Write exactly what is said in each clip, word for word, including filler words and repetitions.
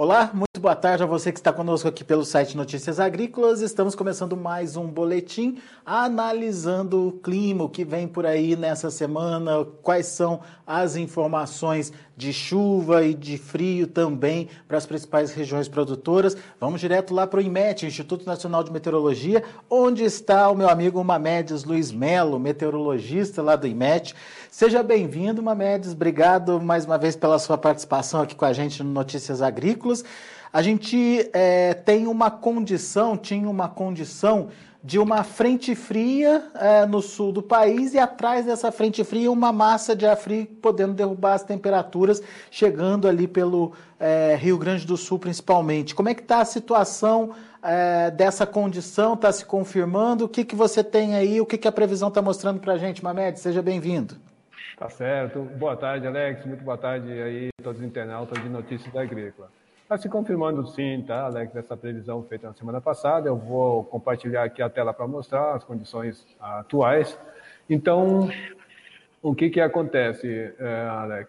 Olá, muito boa tarde a você que está conosco aqui pelo site Notícias Agrícolas. Estamos começando mais um boletim analisando o clima, o que vem por aí nessa semana, quais são as informações de chuva e de frio também para as principais regiões produtoras. Vamos direto lá para o INMET, Instituto Nacional de Meteorologia, onde está o meu amigo Mamedes Luiz Melo, meteorologista lá do INMET. Seja bem-vindo, Mamedes. Obrigado mais uma vez pela sua participação aqui com a gente no Notícias Agrícolas. A gente é, tem uma condição, tinha uma condição de uma frente fria é, no sul do país e atrás dessa frente fria uma massa de ar frio podendo derrubar as temperaturas, chegando ali pelo é, Rio Grande do Sul principalmente. Como é que está a situação é, dessa condição? Está se confirmando? O que, que você tem aí? O que, que a previsão está mostrando para a gente, Mamedes? Seja bem-vindo. Tá certo. Boa tarde, Alex. Muito boa tarde aí todos os internautas de Notícias Agrícolas. Está se confirmando sim, tá, Alex, essa previsão feita na semana passada. Eu vou compartilhar aqui a tela para mostrar as condições atuais. Então, o que que acontece, é, Alex?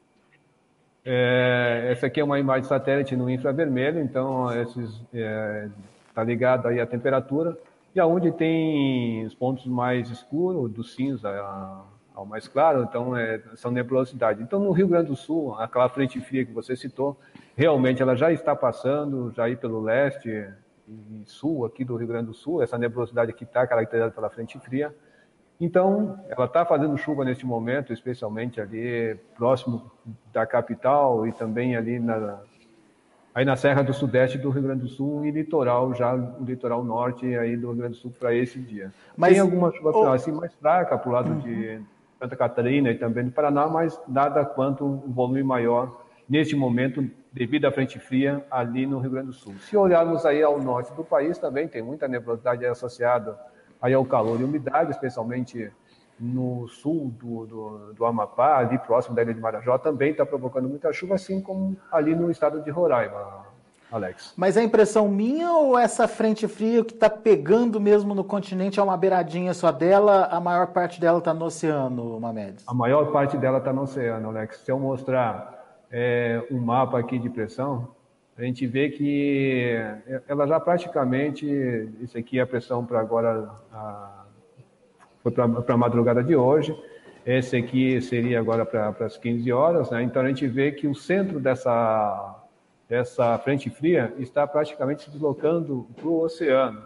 É, essa aqui é uma imagem de satélite no infravermelho, então esses está ligado aí à temperatura e aonde tem os pontos mais escuros, do cinza ao mais claro, então é, são nebulosidade. Então no Rio Grande do Sul, aquela frente fria que você citou, realmente ela já está passando, já aí pelo leste e sul aqui do Rio Grande do Sul, essa nebulosidade aqui está caracterizada pela frente fria. Então, ela está fazendo chuva neste momento, especialmente ali próximo da capital e também ali na, aí na Serra do Sudeste do Rio Grande do Sul e litoral, já o litoral norte aí do Rio Grande do Sul para esse dia. Mas, tem alguma chuva oh, assim mais fraca para o lado uhum. de Santa Catarina e também do Paraná, mas nada quanto um volume maior neste momento devido à frente fria ali no Rio Grande do Sul. Se olharmos aí ao norte do país também tem muita nebulosidade associada aí ao calor e umidade, especialmente no sul do, do, do Amapá, ali próximo da Ilha de Marajó, também está provocando muita chuva, assim como ali no estado de Roraima, Alex. Mas é impressão minha ou essa frente fria que está pegando mesmo no continente é uma beiradinha só dela, a maior parte dela está no oceano, Mamedes? A maior parte dela está no oceano, Alex. Se eu mostrar é, um mapa aqui de pressão, a gente vê que ela já praticamente, isso aqui é a pressão para agora, a, foi para a madrugada de hoje, esse aqui seria agora para as quinze horas, né? Então a gente vê que o centro dessa, dessa frente fria está praticamente se deslocando para o oceano.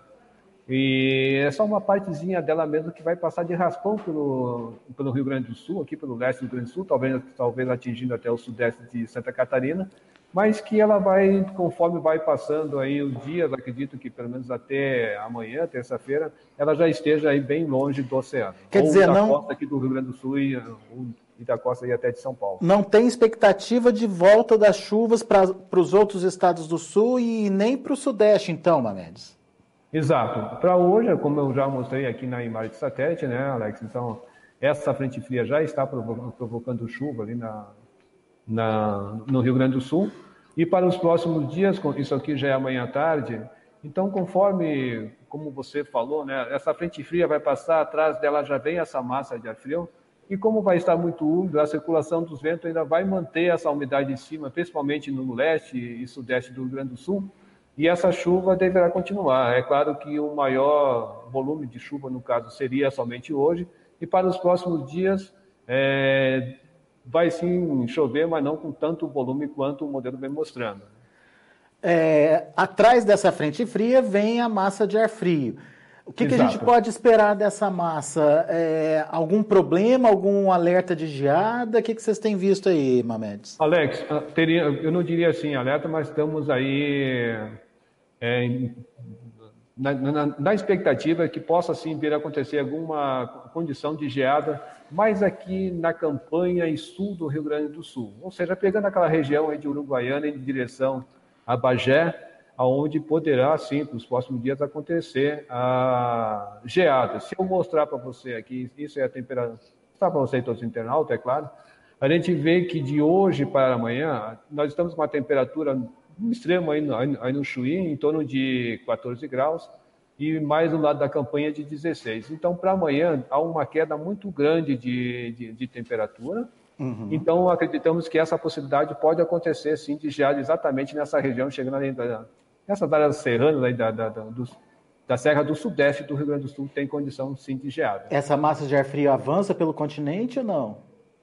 E é só uma partezinha dela mesmo que vai passar de raspão pelo, pelo Rio Grande do Sul, aqui pelo leste do Rio Grande do Sul, talvez, talvez atingindo até o sudeste de Santa Catarina, mas que ela vai, conforme vai passando aí os dias, acredito que pelo menos até amanhã, terça-feira, ela já esteja aí bem longe do oceano. Quer ou dizer, da não... costa aqui do Rio Grande do Sul e, e da costa aí até de São Paulo. Não tem expectativa de volta das chuvas para os outros estados do Sul e nem para o sudeste, então, Mamedes? Exato. Para hoje, como eu já mostrei aqui na imagem de satélite, né, Alex? Então, essa frente fria já está provocando chuva ali na, na, no Rio Grande do Sul. E para os próximos dias, isso aqui já é amanhã à tarde, então conforme, como você falou, né, essa frente fria vai passar, atrás dela já vem essa massa de ar frio, e como vai estar muito úmido, a circulação dos ventos ainda vai manter essa umidade em cima, principalmente no leste e sudeste do Rio Grande do Sul, e essa chuva deverá continuar. É claro que o maior volume de chuva, no caso, seria somente hoje, e para os próximos dias é, vai sim chover, mas não com tanto volume quanto o modelo vem mostrando. É, atrás dessa frente fria vem a massa de ar frio. O que, que a gente pode esperar dessa massa? É, algum problema, algum alerta de geada? O que, que vocês têm visto aí, Mamedes? Alex, teria, eu não diria assim alerta, mas estamos aí é, na, na, na expectativa que possa sim vir a acontecer alguma condição de geada, mas aqui na campanha e sul do Rio Grande do Sul. Ou seja, pegando aquela região aí de Uruguaiana em direção a Bagé, aonde poderá, sim, nos próximos dias acontecer a geada. Se eu mostrar para você aqui, isso é a temperatura, está para você e todos os internautas, é claro, a gente vê que de hoje para amanhã, nós estamos com uma temperatura no extremo aí no, aí no Chuí, em torno de quatorze graus, e mais do lado da campanha de dezesseis. Então, para amanhã, há uma queda muito grande de, de, de temperatura, Uhum. Então, acreditamos que essa possibilidade pode acontecer, sim, de geada exatamente nessa região, chegando ali, nessas áreas serranas aí da, da, da, dos, da Serra do Sudeste do Rio Grande do Sul, tem condição, sim, de geada. Essa massa de ar frio avança pelo continente ou não?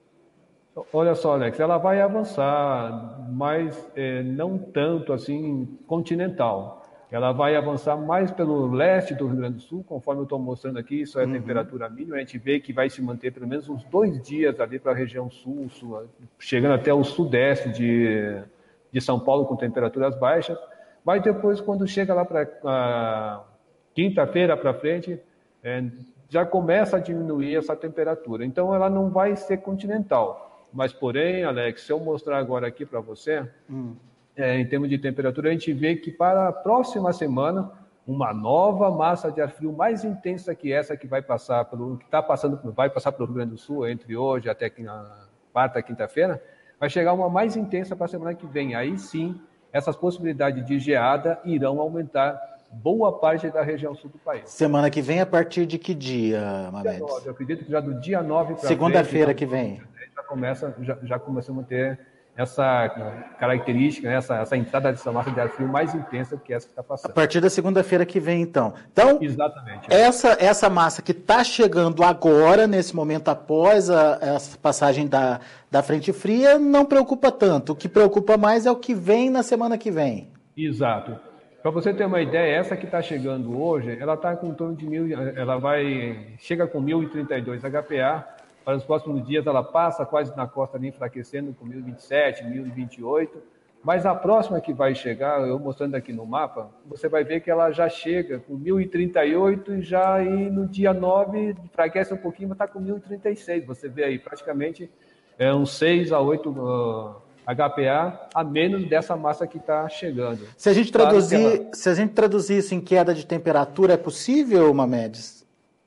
Olha só, Alex, ela vai avançar, mas é, não tanto assim continental. Ela vai avançar mais pelo leste do Rio Grande do Sul, conforme eu estou mostrando aqui, isso é a uhum. temperatura mínima, a gente vê que vai se manter pelo menos uns dois dias ali para a região sul, sul, chegando até o sudeste de, de São Paulo com temperaturas baixas, mas depois quando chega lá para quinta-feira para frente, é, já começa a diminuir essa temperatura, então ela não vai ser continental. Mas, porém, Alex, se eu mostrar agora aqui para você, hum. é, em termos de temperatura, a gente vê que para a próxima semana, uma nova massa de ar frio mais intensa que essa que vai passar pelo que está passando, vai passar pelo Rio Grande do Sul entre hoje até a quarta, quinta-feira, vai chegar uma mais intensa para a semana que vem. Aí sim, essas possibilidades de geada irão aumentar boa parte da região sul do país. Semana que vem, a partir de que dia, Mamedes? Dia nove, eu acredito que já do dia nove para segunda-feira que vem. Já começa, já, já começamos a ter essa característica, né, essa, essa entrada dessa massa de ar frio mais intensa do que essa que está passando. A partir da segunda-feira que vem, então. Então, exatamente. Essa, essa massa que está chegando agora, nesse momento após a, essa passagem da, da frente fria, não preocupa tanto. O que preocupa mais é o que vem na semana que vem. Exato. Para você ter uma ideia, essa que está chegando hoje, ela está com em torno de mil, ela vai, chega com mil e trinta e dois H P A. Para os próximos dias ela passa quase na costa ali, enfraquecendo com mil e vinte e sete, mil e vinte e oito. Mas a próxima que vai chegar, eu mostrando aqui no mapa, você vai ver que ela já chega com mil e trinta e oito e já aí no dia nove enfraquece um pouquinho, mas está com mil e trinta e seis. Você vê aí praticamente é, uns seis a oito uh, H P A a menos dessa massa que está chegando. Se a gente traduzir, claro ela... se a gente traduzir isso em queda de temperatura, é possível, Mamedes?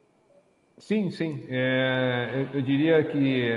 Sim, sim. É, eu, eu diria que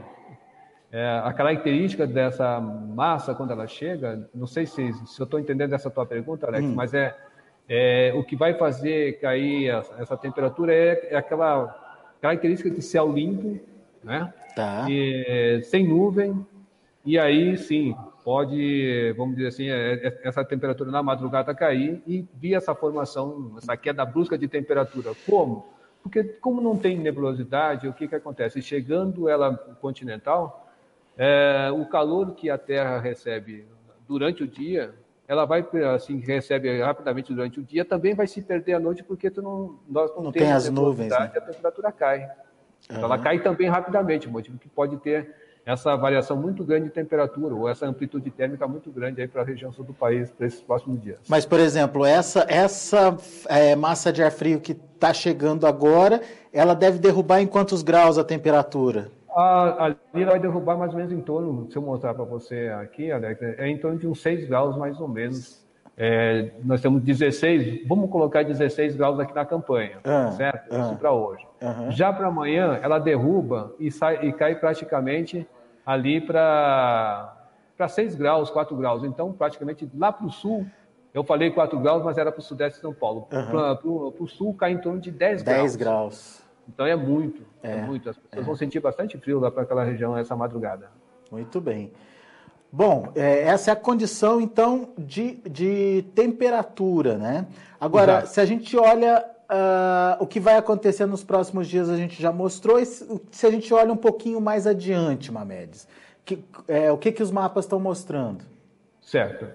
é, a característica dessa massa, quando ela chega, não sei se, se eu estou entendendo essa tua pergunta, Alex, hum. mas é, é o que vai fazer cair essa, essa temperatura é, é aquela característica de céu limpo, né? Tá. E, sem nuvem, e aí sim, pode, vamos dizer assim, é, essa temperatura na madrugada cair e vir essa formação, essa queda brusca de temperatura. Como? Porque como não tem nebulosidade, o que, que acontece? Chegando ela continental, é, o calor que a Terra recebe durante o dia, ela vai, assim, recebe rapidamente durante o dia, também vai se perder à noite, porque tu não, nós não, não temos tem as nuvens, né? A temperatura cai. Uhum. Então ela cai também rapidamente, motivo que pode ter essa variação muito grande de temperatura, ou essa amplitude térmica muito grande aí para a região sul do país, para esses próximos dias. Mas, por exemplo, essa, essa é, massa de ar frio que está chegando agora, ela deve derrubar em quantos graus a temperatura? A, ali ela vai derrubar mais ou menos em torno, se eu mostrar para você aqui, Alex, é em torno de uns seis graus mais ou menos. É, nós temos dezesseis, vamos colocar dezesseis graus aqui na campanha, ah, certo? Ah, Isso para hoje. Uh-huh. Já para amanhã, ela derruba e, sai, e cai praticamente ali para seis graus, quatro graus. Então, praticamente lá para o sul, eu falei quatro graus, mas era para o sudeste de São Paulo. Uh-huh. Para o sul, cai em torno de dez graus. dez graus. Então, é muito, é, é muito. As pessoas é. vão sentir bastante frio lá para aquela região essa madrugada. Muito bem. Bom, é, essa é a condição, então, de, de temperatura, né? Agora, Exato. Se a gente olha uh, o que vai acontecer nos próximos dias, a gente já mostrou. E se a gente olha um pouquinho mais adiante, Mamedes, que, é, o que, que os mapas estão mostrando? Certo.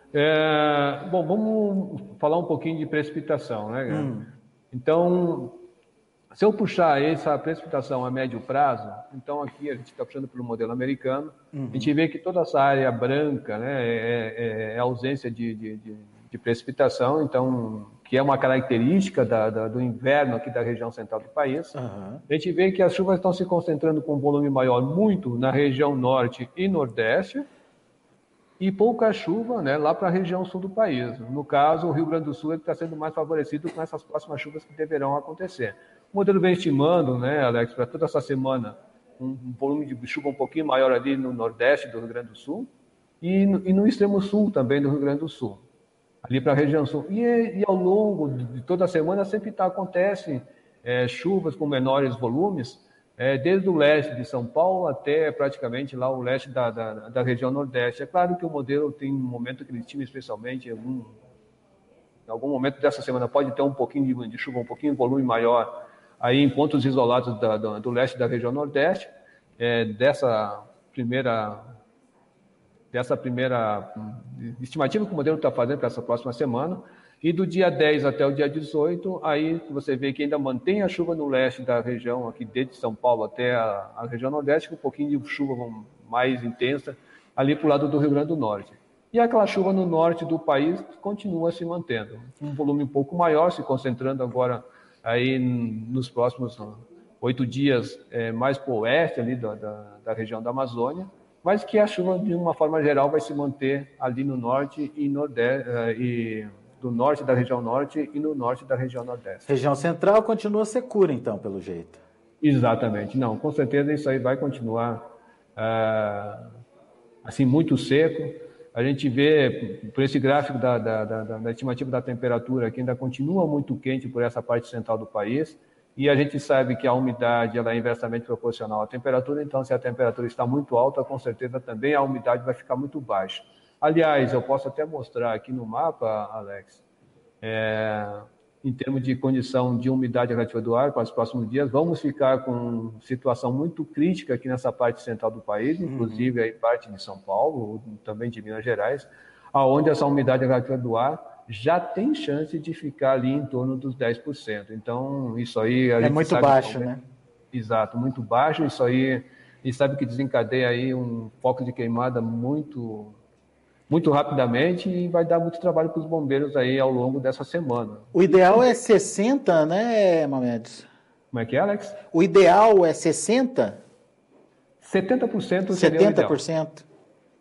É, bom, vamos falar um pouquinho de precipitação, né? Hum. Então, se eu puxar essa precipitação a médio prazo, então aqui a gente está puxando pelo modelo americano, uhum. a gente vê que toda essa área branca, né, é, é, é ausência de, de, de, de precipitação, então, que é uma característica da, da, do inverno aqui da região central do país. Uhum. A gente vê que as chuvas estão se concentrando com um volume maior muito na região norte e nordeste, e pouca chuva, né, lá para a região sul do país. No caso, o Rio Grande do Sul está sendo mais favorecido com essas próximas chuvas que deverão acontecer. O modelo vem estimando, né, Alex, para toda essa semana, um volume de chuva um pouquinho maior ali no nordeste do Rio Grande do Sul e no, e no extremo sul também do Rio Grande do Sul, ali para a região sul. E, e ao longo de toda a semana sempre tá, acontece é, chuvas com menores volumes, é, desde o leste de São Paulo até praticamente lá o leste da, da, da região nordeste. É claro que o modelo tem um momento que ele estima especialmente, em algum, em algum momento dessa semana pode ter um pouquinho de, de chuva, um pouquinho de volume maior, aí em pontos isolados da, da, do leste da região nordeste, é, dessa primeira... dessa primeira estimativa que o modelo está fazendo para essa próxima semana, e do dia dez até o dia dezoito, aí você vê que ainda mantém a chuva no leste da região, aqui desde São Paulo até a, a região nordeste, com um pouquinho de chuva mais intensa ali para o lado do Rio Grande do Norte. E aquela chuva no norte do país continua se mantendo, um volume um pouco maior, se concentrando agora aí nos próximos oito dias é, mais para o oeste ali da, da, da região da Amazônia, mas que a chuva, de uma forma geral, vai se manter ali no norte e nordeste, e do norte da região norte e no norte da região nordeste. Região central continua secura, então, pelo jeito. Exatamente. Não, com certeza isso aí vai continuar ah, assim, muito seco. A gente vê, por esse gráfico da, da, da, da estimativa da temperatura, que ainda continua muito quente por essa parte central do país, e a gente sabe que a umidade ela é inversamente proporcional à temperatura, então se a temperatura está muito alta, com certeza também a umidade vai ficar muito baixa. Aliás, eu posso até mostrar aqui no mapa, Alex, é, em termos de condição de umidade relativa do ar para os próximos dias, vamos ficar com situação muito crítica aqui nessa parte central do país, inclusive aí parte de São Paulo, também de Minas Gerais, aonde essa umidade relativa do ar já tem chance de ficar ali em torno dos dez por cento. Então, isso aí... A é gente muito sabe baixo, que, né? Exato, muito baixo. Isso aí, a gente sabe que desencadeia aí um foco de queimada muito, muito rapidamente e vai dar muito trabalho para os bombeiros aí ao longo dessa semana. O ideal é sessenta, né, Mamedes? Como é que é, Alex? O ideal é sessenta? setenta por cento seria o ideal. setenta por cento?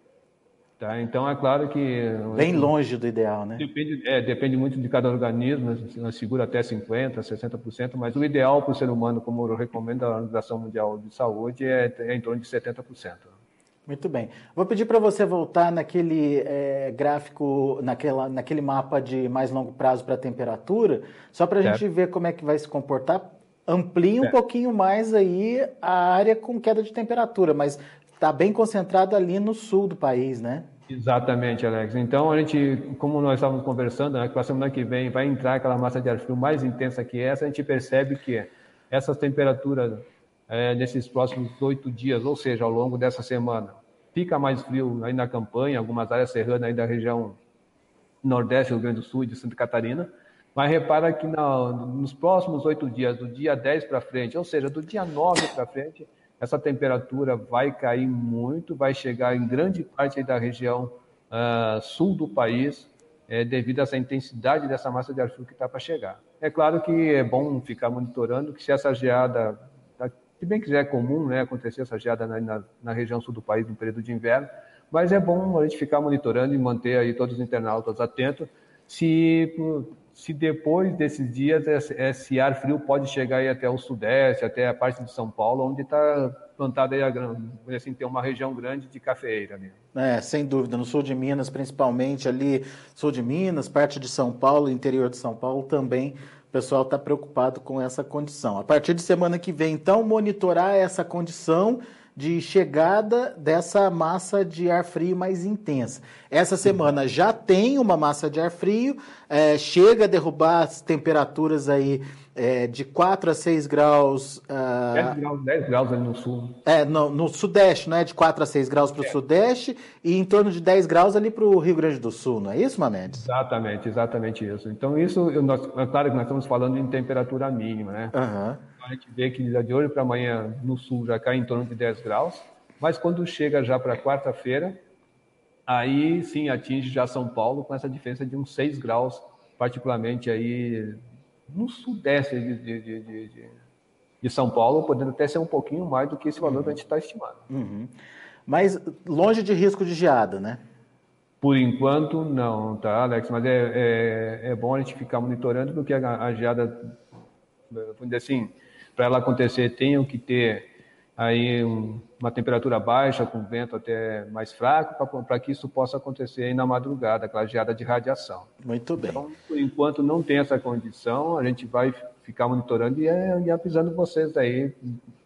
Tá, então é claro que... Bem longe do ideal, né? Depende, é, depende muito de cada organismo, nós segura até cinquenta por cento, sessenta por cento, mas o ideal para o ser humano, como recomenda a Organização Mundial de Saúde, é, é em torno de setenta por cento. Muito bem. Vou pedir para você voltar naquele é, gráfico, naquela, naquele mapa de mais longo prazo para a temperatura, só para a gente ver como é que vai se comportar. Amplie um é. pouquinho mais aí a área com queda de temperatura, mas está bem concentrado ali no sul do país, né? Exatamente, Alex. Então, a gente, como nós estávamos conversando, né, que a semana que vem vai entrar aquela massa de ar frio mais intensa que essa, a gente percebe que essas temperaturas é, nesses próximos oito dias, ou seja, ao longo dessa semana, fica mais frio aí na campanha, algumas áreas serranas aí da região nordeste, Rio Grande do Sul e de Santa Catarina, mas repara que na, nos próximos oito dias, do dia dez para frente, ou seja, do dia nove para frente, essa temperatura vai cair muito, vai chegar em grande parte da região uh, sul do país, é, devido a essa intensidade dessa massa de ar frio que está para chegar. É claro que é bom ficar monitorando que se essa geada, se bem quiser é comum, né, acontecer essa geada na, na, na região sul do país no período de inverno, mas é bom a gente ficar monitorando e manter aí todos os internautas atentos se... se depois desses dias esse ar frio pode chegar aí até o sudeste, até a parte de São Paulo, onde está plantada aí, a, assim, tem uma região grande de cafeeira ali. É, sem dúvida, no sul de Minas, principalmente ali, sul de Minas, parte de São Paulo, interior de São Paulo também, o pessoal está preocupado com essa condição. A partir de semana que vem, então, monitorar essa condição de chegada dessa massa de ar frio mais intensa. Essa semana já tem uma massa de ar frio, é, chega a derrubar as temperaturas aí é, de quatro a seis graus... Uh, dez graus, dez graus ali no sul. É, no, no sudeste, não é? De quatro a seis graus para o é. sudeste e em torno de dez graus ali para o Rio Grande do Sul, não é isso, Mamedes? Exatamente, exatamente isso. Então, isso, nós, é claro que nós estamos falando em temperatura mínima, né? Aham. Uhum. A gente vê que de hoje para amanhã no sul já cai em torno de dez graus, mas quando chega já para quarta-feira, aí sim atinge já São Paulo com essa diferença de uns seis graus, particularmente aí no sudeste de, de, de, de, de São Paulo, podendo até ser um pouquinho mais do que esse valor uhum. que a gente está estimando. Uhum. Mas longe de risco de geada, né? Por enquanto, não, tá, Alex? Mas é, é, é bom a gente ficar monitorando, porque a, a geada, vamos dizer assim, para ela acontecer, tenham que ter aí um, uma temperatura baixa, com vento até mais fraco, para que isso possa acontecer aí na madrugada, aquela geada de radiação. Muito bem. Então, por enquanto, não tem essa condição, a gente vai ficar monitorando e, e avisando vocês aí,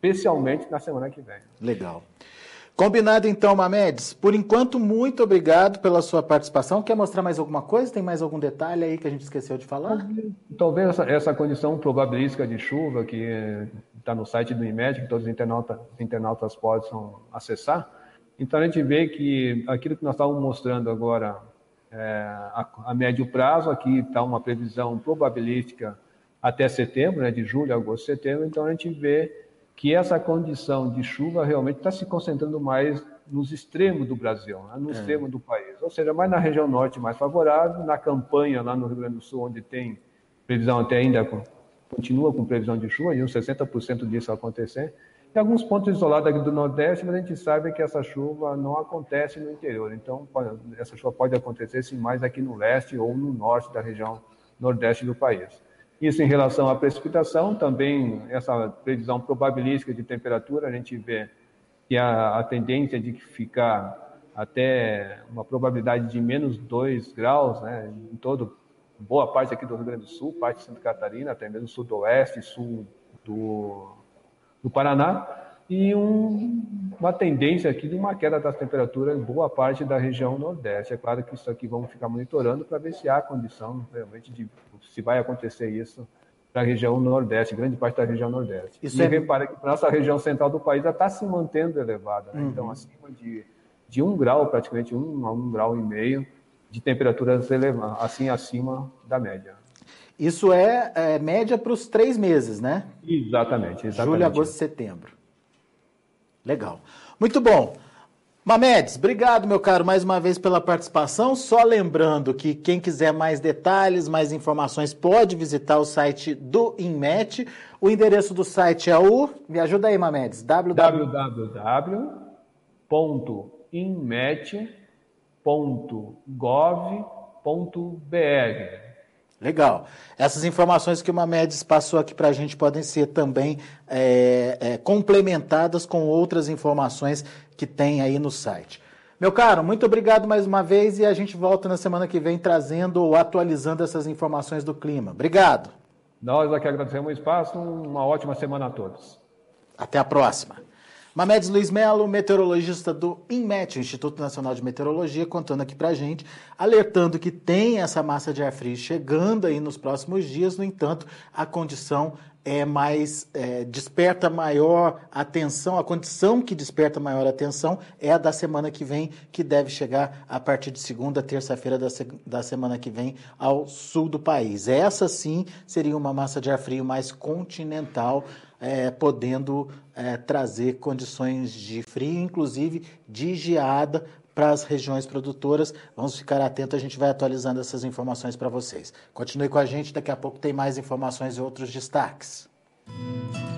especialmente na semana que vem. Legal. Combinado então, Mamedes. Por enquanto, muito obrigado pela sua participação. Quer mostrar mais alguma coisa? Tem mais algum detalhe aí que a gente esqueceu de falar? Talvez essa, essa condição probabilística de chuva que está no site do INMET, que todos os internautas, internautas possam acessar. Então a gente vê que aquilo que nós estávamos mostrando agora, é, a, a médio prazo, aqui está uma previsão probabilística até setembro, né, de julho, agosto, setembro. Então a gente vê que essa condição de chuva realmente está se concentrando mais nos extremos do Brasil, né? no é. extremo do país. Ou seja, mais na região norte mais favorável, na campanha lá no Rio Grande do Sul, onde tem previsão até ainda, continua com previsão de chuva, e uns sessenta por cento disso acontecer. Tem alguns pontos isolados aqui do Nordeste, mas a gente sabe que essa chuva não acontece no interior. Então, essa chuva pode acontecer sim mais aqui no leste ou no norte da região nordeste do país. Isso em relação à precipitação, também essa previsão probabilística de temperatura, a gente vê que a, a tendência de ficar até uma probabilidade de menos dois graus, né, em toda boa parte aqui do Rio Grande do Sul, parte de Santa Catarina, até mesmo sudoeste, sul do, do Paraná, e um, uma tendência aqui de uma queda das temperaturas em boa parte da região nordeste. É claro que isso aqui vamos ficar monitorando para ver se há condição realmente de se vai acontecer isso para a região nordeste, grande parte da região nordeste. Isso e é... repara que a nossa região central do país já está se mantendo elevada, né? Uhum. Então acima de, de um grau, praticamente um a um grau e meio de temperaturas elevadas, assim acima da média. Isso é, é média para os três meses, né? Exatamente, exatamente. Julho, agosto e setembro. Legal. Muito bom. Mamedes, obrigado, meu caro, mais uma vez pela participação. Só lembrando que quem quiser mais detalhes, mais informações, pode visitar o site do INMET. O endereço do site é o... Me ajuda aí, Mamedes. w w w ponto inmet ponto gov ponto b r. Legal. Essas informações que o Mamedes passou aqui para a gente podem ser também é, é, complementadas com outras informações que tem aí no site. Meu caro, muito obrigado mais uma vez e a gente volta na semana que vem trazendo ou atualizando essas informações do clima. Obrigado. Nós aqui agradecemos o espaço. Uma ótima semana a todos. Até a próxima. Mamedes Luiz Melo, meteorologista do INMET, Instituto Nacional de Meteorologia, contando aqui pra gente, alertando que tem essa massa de ar frio chegando aí nos próximos dias. No entanto, a condição é mais, é, desperta maior atenção, a condição que desperta maior atenção é a da semana que vem, que deve chegar a partir de segunda, terça-feira da, se, da semana que vem ao sul do país. Essa sim seria uma massa de ar frio mais continental, É, podendo é, trazer condições de frio, inclusive de geada para as regiões produtoras. Vamos ficar atentos, a gente vai atualizando essas informações para vocês. Continue com a gente, daqui a pouco tem mais informações e outros destaques.